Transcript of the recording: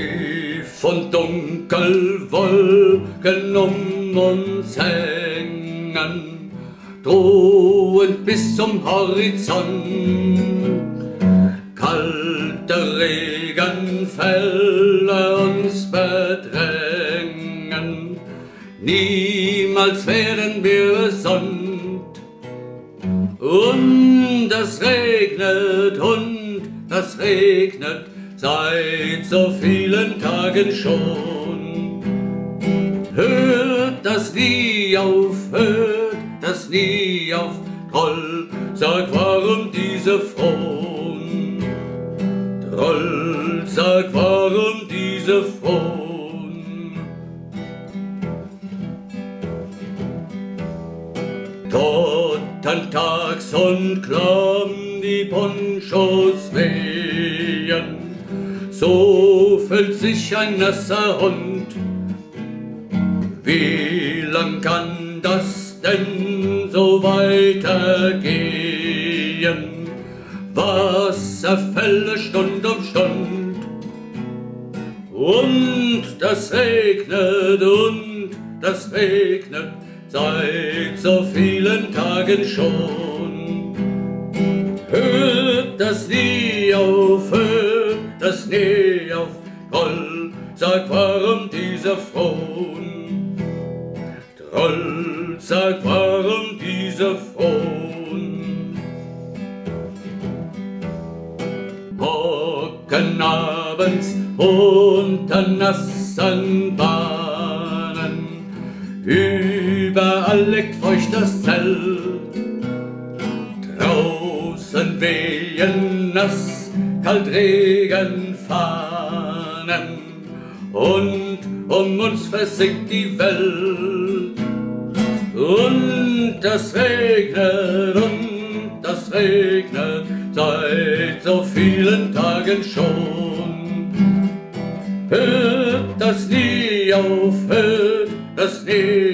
Tief und dunkel Wolken um uns hängen, drohend bis zum Horizont. Kalte Regenfälle uns bedrängen, niemals werden wir gesund. Und das regnet seit so vielen Tagen schon. Hört das nie auf, Troll, sag warum diese Fron? Troll, sag warum diese Fron? Tottentags und klamm die Ponchos wehen, so füllt sich ein nasser Hund. Wie lang kann das denn so weitergehen? Wasserfälle Stund um Stund. Und das regnet seit so vielen Tagen schon. Hört das nie auf, Troll, sag warum dieser Fron? Troll, sag warum dieser Fron? Hocken abends unter nassen Bahnen, überall leckt feucht das Zelt. Draußen wehen nass, kalt Regenfahnen, und um uns versinkt die Welt. Und das regnet seit so vielen Tagen schon. Hört das nie auf, hört das nie